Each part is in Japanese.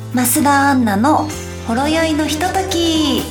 増田アンナのほろ酔いのひととき。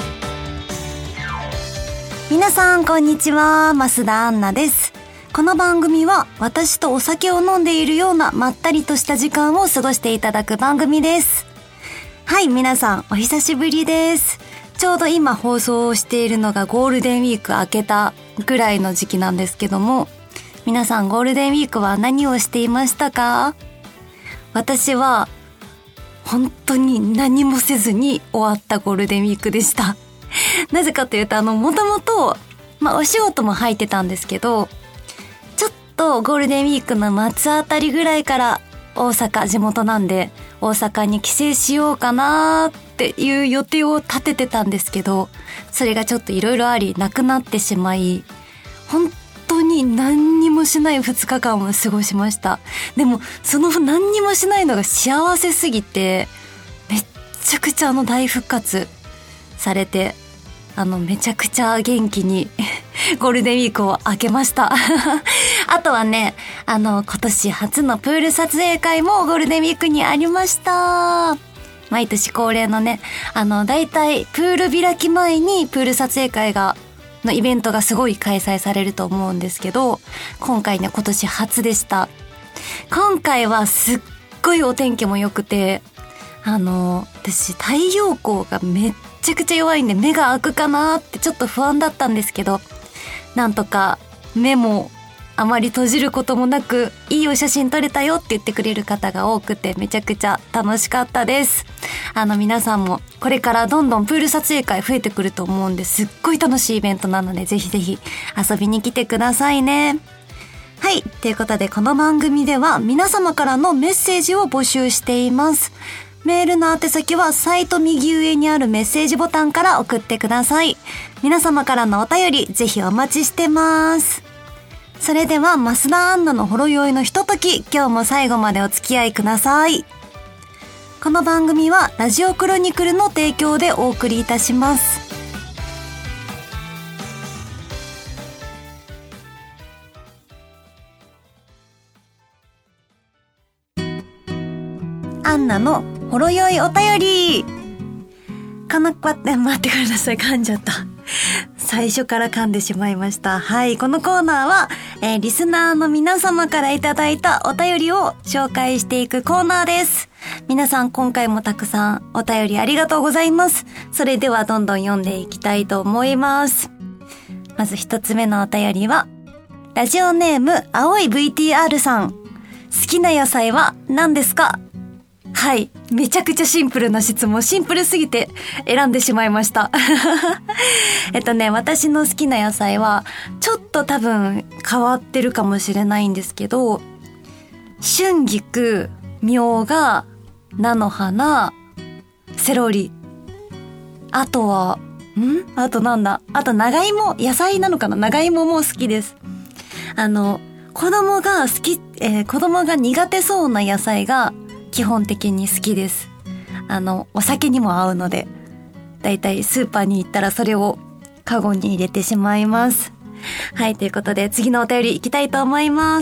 皆さんこんにちは、増田アンナです。この番組は私とお酒を飲んでいるようなまったりとした時間を過ごしていただく番組です。はい、皆さんお久しぶりです。ちょうど今放送をしているのがゴールデンウィーク明けたぐらいの時期なんですけども、皆さんゴールデンウィークは何をしていましたか？私は本当に何もせずに終わったゴールデンウィークでした。なぜかというと、もともとお仕事も入ってたんですけど、ちょっとゴールデンウィークの末あたりぐらいから大阪、地元なんで大阪に帰省しようかなっていう予定を立ててたんですけど、それがちょっといろいろありなくなってしまい、本当に何にもしない2日間を過ごしました。でもその何にもしないのが幸せすぎて、めっちゃくちゃ大復活されて、めちゃくちゃ元気にゴールデンウィークを明けましたあとはね、今年初のプール撮影会もゴールデンウィークにありました。毎年恒例のね、だいたいプール開き前にプール撮影会のイベントがすごい開催されると思うんですけど、今回ね、今年初でした。今回はすっごいお天気も良くて、私太陽光がめっちゃくちゃ弱いんで目が開くかなってちょっと不安だったんですけど、なんとか目もあまり閉じることもなくいいお写真撮れたよって言ってくれる方が多くて、めちゃくちゃ楽しかったです。皆さんもこれからどんどんプール撮影会増えてくると思うんで、すっごい楽しいイベントなので、ぜひぜひ遊びに来てくださいね。はい、ということでこの番組では皆様からのメッセージを募集しています。メールの宛先はサイト右上にあるメッセージボタンから送ってください。皆様からのお便りぜひお待ちしてます。それでは増田アンナのほろ酔いのひととき、今日も最後までお付き合いください。この番組はラジオクロニクルの提供でお送りいたします。アンナのほろ酔いお便り。待ってください、噛んじゃった。最初から噛んでしまいました。はい、このコーナーは、リスナーの皆様からいただいたお便りを紹介していくコーナーです。皆さん今回もたくさんお便りありがとうございます。それではどんどん読んでいきたいと思います。まず一つ目のお便りは、ラジオネーム青い VTR さん。好きな野菜は何ですか？はい。めちゃくちゃシンプルな質問。シンプルすぎて選んでしまいました。私の好きな野菜は、ちょっと多分変わってるかもしれないんですけど、春菊、みょうが、菜の花、セロリ。あとは、あとなんだ？あと長芋、野菜なのかな？長芋も好きです。子供が苦手そうな野菜が、基本的に好きです。お酒にも合うので、だいたいスーパーに行ったらそれをカゴに入れてしまいます。はい、ということで次のお便り行きたいと思います。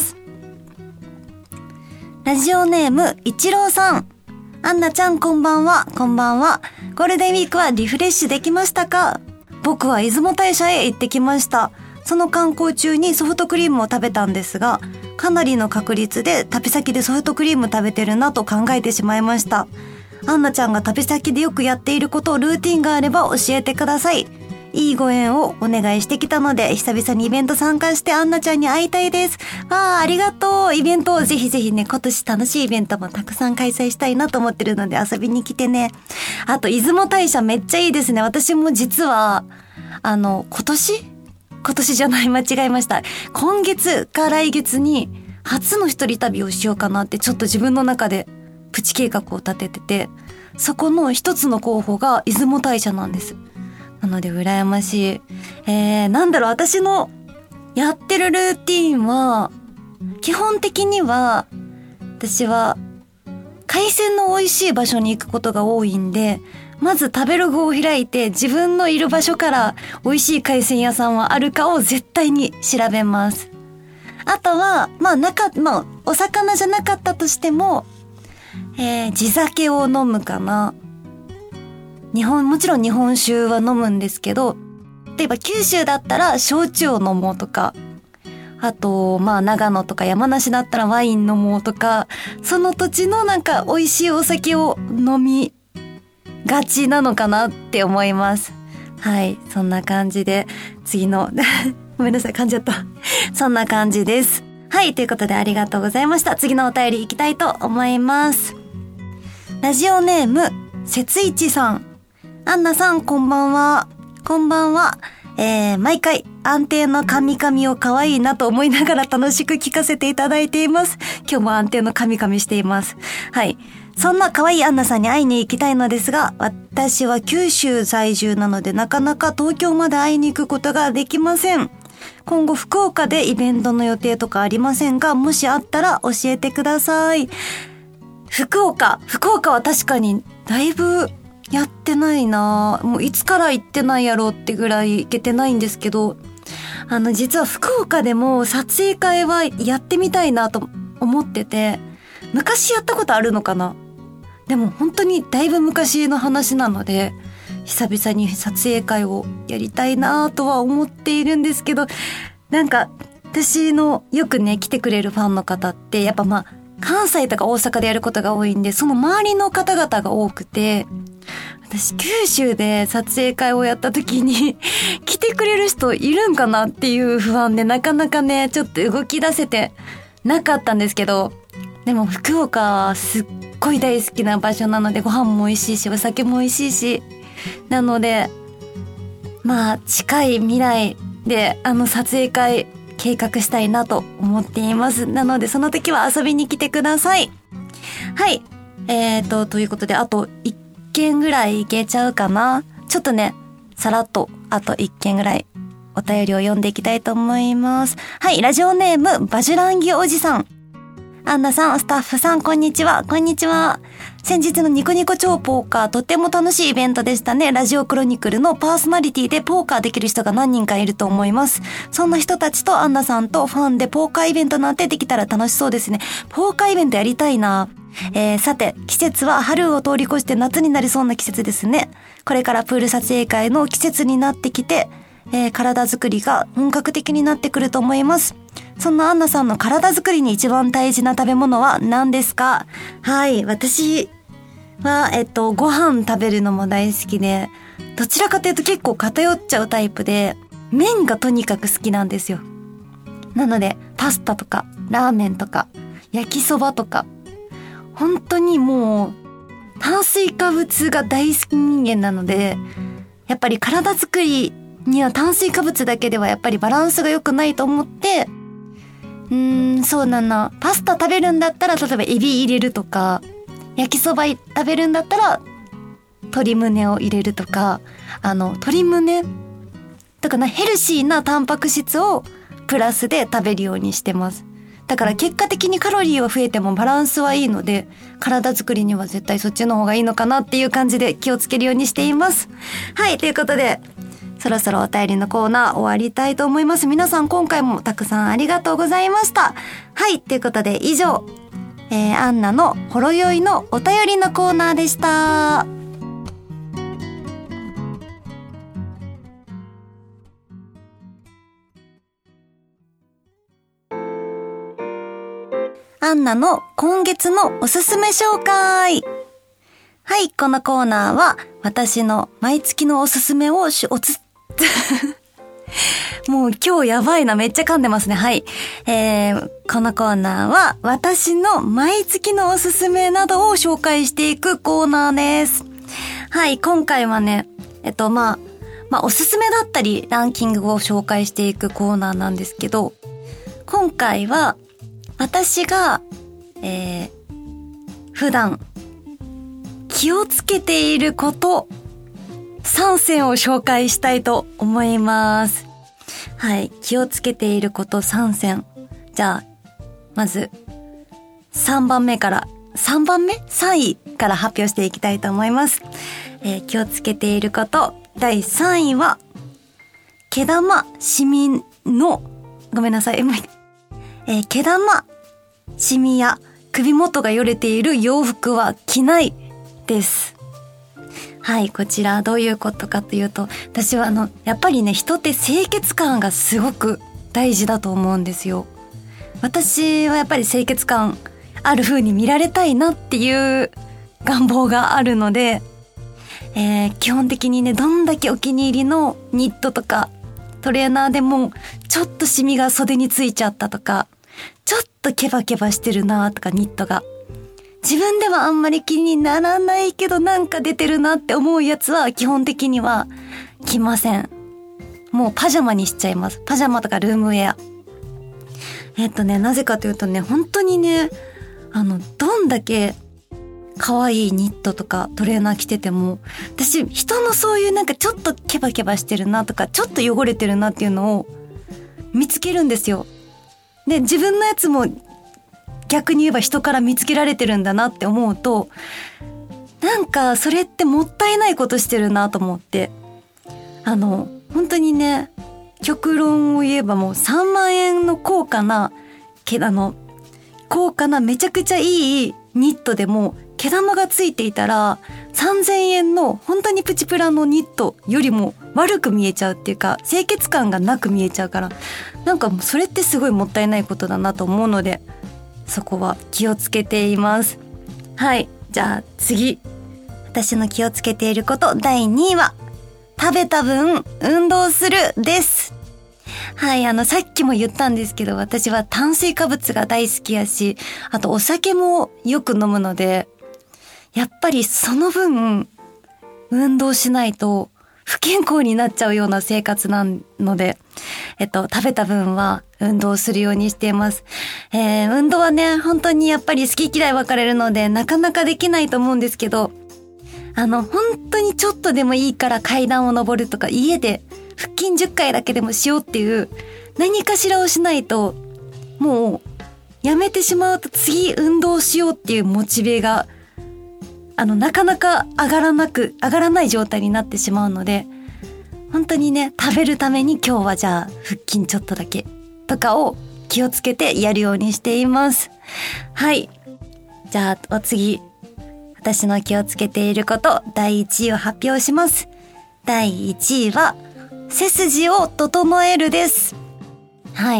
ラジオネームいちろうさん。アンナちゃんこんばんは。こんばんは。ゴールデンウィークはリフレッシュできましたか？僕は出雲大社へ行ってきました。その観光中にソフトクリームを食べたんですが、かなりの確率で旅先でソフトクリーム食べてるなと考えてしまいました。アンナちゃんが旅先でよくやっていることをルーティンがあれば教えてください。いいご縁をお願いしてきたので、久々にイベント参加してアンナちゃんに会いたいです。ありがとう。イベントをぜひぜひね、今年楽しいイベントもたくさん開催したいなと思ってるので遊びに来てね。あと、出雲大社めっちゃいいですね。私も実は、今年じゃない、間違えました。今月か来月に初の一人旅をしようかなってちょっと自分の中でプチ計画を立ててて、そこの一つの候補が出雲大社なんです。なので羨ましい。私のやってるルーティーンは、基本的には私は海鮮の美味しい場所に行くことが多いんで、まず食べログを開いて自分のいる場所から美味しい海鮮屋さんはあるかを絶対に調べます。あとは、お魚じゃなかったとしても、 地酒を飲むかな。もちろん日本酒は飲むんですけど、例えば九州だったら焼酎を飲もうとか、あと、長野とか山梨だったらワイン飲もうとか、その土地のなんか美味しいお酒を飲みがちなのかなって思います。はい、そんな感じで、次の、ごめんなさい、噛んじゃった。そんな感じです。はい、ということでありがとうございました。次のお便り行きたいと思います。ラジオネーム、せついちさん。アンナさん、こんばんは。こんばんは。毎回安定のカミカミを可愛いなと思いながら楽しく聞かせていただいています。今日も安定のカミカミしています。はい。そんな可愛いアンナさんに会いに行きたいのですが、私は九州在住なのでなかなか東京まで会いに行くことができません。今後福岡でイベントの予定とかありませんが、もしあったら教えてください。福岡は確かにだいぶやってないな。もういつから行ってないやろうってぐらい行けてないんですけど、実は福岡でも撮影会はやってみたいなと思ってて、昔やったことあるのかな。でも本当にだいぶ昔の話なので、久々に撮影会をやりたいなとは思っているんですけど、なんか私のよくね来てくれるファンの方ってやっぱ関西とか大阪でやることが多いんで、その周りの方々が多くて、私九州で撮影会をやった時に来てくれる人いるんかなっていう不安で、なかなかねちょっと動き出せてなかったんですけど、でも福岡はすっごい大好きな場所なので、ご飯も美味しいしお酒も美味しいし、なので近い未来で撮影会計画したいなと思っています。なのでその時は遊びに来てください。はい。ということで、あと1件ぐらいいけちゃうかな。ちょっとね、さらっとあと1件ぐらいお便りを読んでいきたいと思います。はい、ラジオネームバジュランギおじさん。アンナさん、スタッフさん、こんにちは。こんにちは。先日のニコニコ超ポーカー、とっても楽しいイベントでしたね。ラジオクロニクルのパーソナリティでポーカーできる人が何人かいると思います。そんな人たちとアンナさんとファンでポーカーイベントなんてできたら楽しそうですね。ポーカーイベントやりたいな。さて、季節は春を通り越して夏になりそうな季節ですね。これからプール撮影会の季節になってきて、体作りが本格的になってくると思います。そんなアンナさんの体作りに一番大事な食べ物は何ですか？はい、私は、ご飯食べるのも大好きで、どちらかというと結構偏っちゃうタイプで、麺がとにかく好きなんですよ。なので、パスタとか、ラーメンとか、焼きそばとか、本当にもう、炭水化物が大好き人間なので、やっぱり体作りには炭水化物だけではやっぱりバランスが良くないと思って、そうだな。パスタ食べるんだったら、例えばエビ入れるとか、焼きそば食べるんだったら、鶏胸を入れるとか、鶏胸とかヘルシーなタンパク質をプラスで食べるようにしてます。だから結果的にカロリーは増えてもバランスはいいので、体作りには絶対そっちの方がいいのかなっていう感じで気をつけるようにしています。はい、ということで、そろそろお便りのコーナー終わりたいと思います。皆さん今回もたくさんありがとうございました。はい、ということで以上、アンナのほろ酔いのお便りのコーナーでした。アンナの今月のおすすめ紹介。はい、このコーナーは私の毎月のおすすめをもう今日やばいな、めっちゃ噛んでますね。はい。このコーナーは私の毎月のおすすめなどを紹介していくコーナーです。はい、今回はね、おすすめだったりランキングを紹介していくコーナーなんですけど、今回は私が、普段気をつけていること3選を紹介したいと思います。はい、気をつけていること3選。じゃあまず3位から発表していきたいと思います。気をつけていること第3位は、毛玉シミの毛玉シミや首元がよれている洋服は着ないです。はい、こちらどういうことかというと、私はやっぱりね、人って清潔感がすごく大事だと思うんですよ。私はやっぱり清潔感ある風に見られたいなっていう願望があるので、基本的にね、どんだけお気に入りのニットとかトレーナーでもちょっとシミが袖についちゃったとか、ちょっとケバケバしてるなとか、ニットが自分ではあんまり気にならないけどなんか出てるなって思うやつは基本的には着ません。もうパジャマにしちゃいます。パジャマとかルームウェア。なぜかというとね、本当にね、どんだけ可愛いニットとかトレーナー着てても、私人のそういうなんかちょっとケバケバしてるなとか、ちょっと汚れてるなっていうのを見つけるんですよ。で、自分のやつも逆に言えば人から見つけられてるんだなって思うと、なんかそれってもったいないことしてるなと思って、本当にね、極論を言えばもう3万円の高価なめちゃくちゃいいニットでも毛玉がついていたら3000円の本当にプチプラのニットよりも悪く見えちゃうっていうか、清潔感がなく見えちゃうから、なんかそれってすごいもったいないことだなと思うので、そこは気をつけています。はい、じゃあ次、私の気をつけていること第2位は食べた分運動するです。はい、さっきも言ったんですけど、私は炭水化物が大好きやし、あとお酒もよく飲むので、やっぱりその分運動しないと不健康になっちゃうような生活なので、食べた分は運動するようにしています。運動はね、本当にやっぱり好き嫌い分かれるのでなかなかできないと思うんですけど、本当にちょっとでもいいから階段を登るとか、家で腹筋10回だけでもしようっていう何かしらをしないと、もうやめてしまうと次運動しようっていうモチベがなかなか上がらない状態になってしまうので、本当にね、食べるために今日はじゃあ腹筋ちょっとだけとかを気をつけてやるようにしています。はい、じゃあお次、私の気をつけていること第1位を発表します。第1位は背筋を整えるです。はい、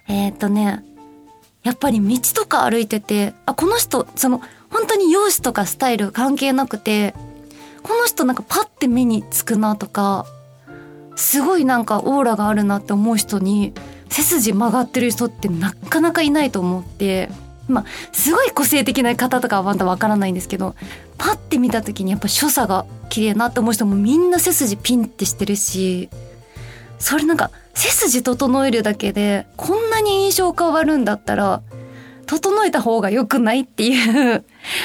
やっぱり道とか歩いてて、この人本当に容姿とかスタイル関係なくて、この人なんかパッて目につくなとか、すごいなんかオーラがあるなって思う人に、背筋曲がってる人ってなかなかいないと思って、すごい個性的な方とかはまだわからないんですけど、パッて見た時にやっぱ所作が綺麗なって思う人もみんな背筋ピンってしてるし、それなんか背筋整えるだけでこんなに印象変わるんだったら整えた方が良くないっていう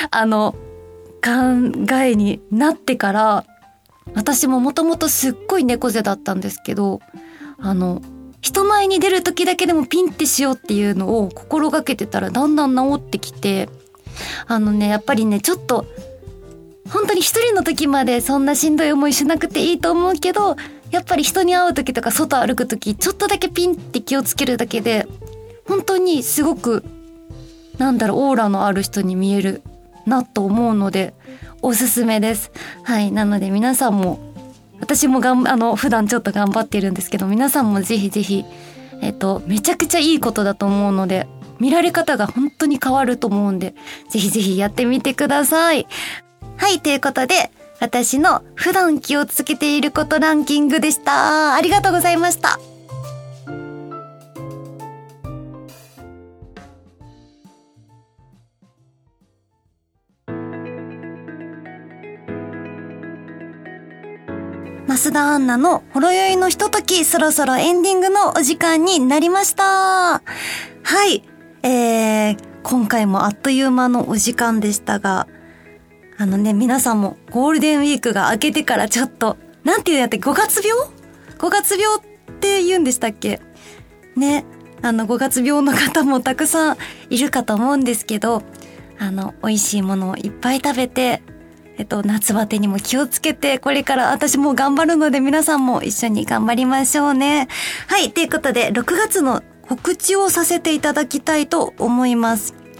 考えになってから、私ももともとすっごい猫背だったんですけど、人前に出る時だけでもピンってしようっていうのを心がけてたらだんだん治ってきて、やっぱりね、ちょっと本当に一人の時までそんなしんどい思いしなくていいと思うけど、やっぱり人に会う時とか外歩く時ちょっとだけピンって気をつけるだけで本当にすごくオーラのある人に見えるなと思うのでおすすめです。はい、なので皆さんも、私も普段ちょっと頑張っているんですけど、皆さんもぜひぜひめちゃくちゃいいことだと思うので、見られ方が本当に変わると思うんで、ぜひぜひやってみてください。はい、ということで私の普段気をつけていることランキングでした。ありがとうございました。増田アンナのほろ酔いのひととき、そろそろエンディングのお時間になりました。はい、今回もあっという間のお時間でしたが、皆さんもゴールデンウィークが明けてからちょっと、なんていうんやって、5月病って言うんでしたっけね。5月病の方もたくさんいるかと思うんですけど、美味しいものをいっぱい食べて、夏バテにも気をつけて、これから私も頑張るので皆さんも一緒に頑張りましょうね。はい、ということで6月の告知をさせていただきたいと思います。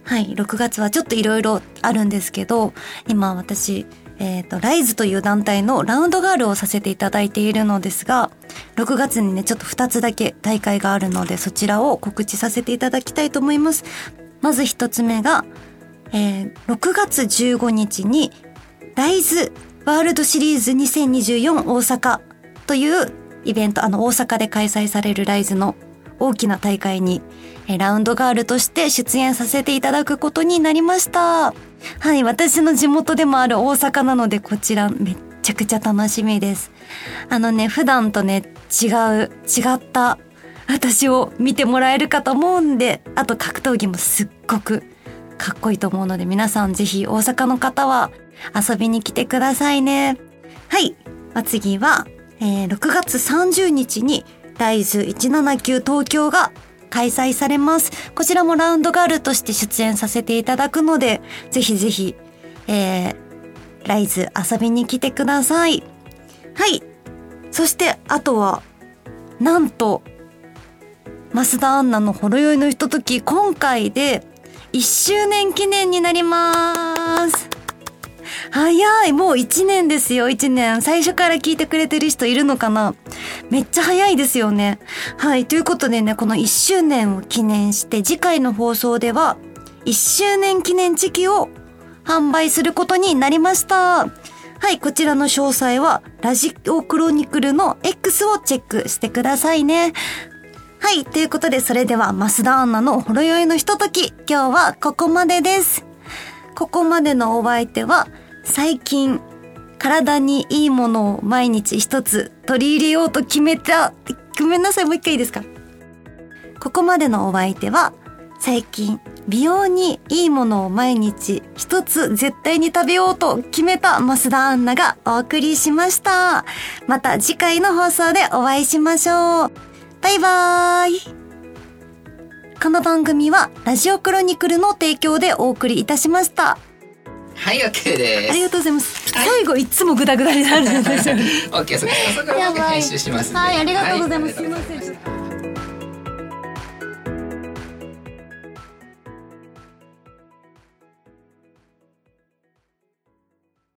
はい、6月はちょっといろいろあるんですけど、今私、ライズという団体のラウンドガールをさせていただいているのですが、6月にね、ちょっと2つだけ大会があるので、そちらを告知させていただきたいと思います。まず1つ目が、6月15日に、ライズワールドシリーズ2024大阪というイベント、大阪で開催されるライズの大きな大会に、ラウンドガールとして出演させていただくことになりました。はい、私の地元でもある大阪なので、こちらめっちゃくちゃ楽しみです。普段とね、違った私を見てもらえるかと思うんで、あと格闘技もすっごくかっこいいと思うので、皆さんぜひ大阪の方は遊びに来てくださいね。はい、次は、6月30日にライズ179東京が開催されます。こちらもラウンドガールとして出演させていただくので、ぜひぜひ、ライズ遊びに来てください。はい。そしてあとは、なんと、増田アンナのほろ酔いのひととき、今回で1周年記念になります。早い、もう1年ですよ、1年。最初から聞いてくれてる人いるのかな？めっちゃ早いですよね。はい、ということでね、この1周年を記念して、次回の放送では、1周年記念チキを販売することになりました。はい、こちらの詳細は、ラジオクロニクルの X をチェックしてくださいね。はい、ということで、それでは、増田アンナのほろ酔いのひととき、今日はここまでです。ここまでのお相手は、最近、体にいいものを毎日一つ取り入れようと決めた。ごめんなさい、もう一回いいですか？ここまでのお相手は、最近、美容にいいものを毎日一つ絶対に食べようと決めた増田アンナがお送りしました。また次回の放送でお会いしましょう。バイバーイ。この番組はラジオクロニクルの提供でお送りいたしました。 はい、OK です。 ありがとうございます。最後いつもグダグダになるんですよね。 OK、そこから編集しますね。 はい、ありがとうございます。すいません。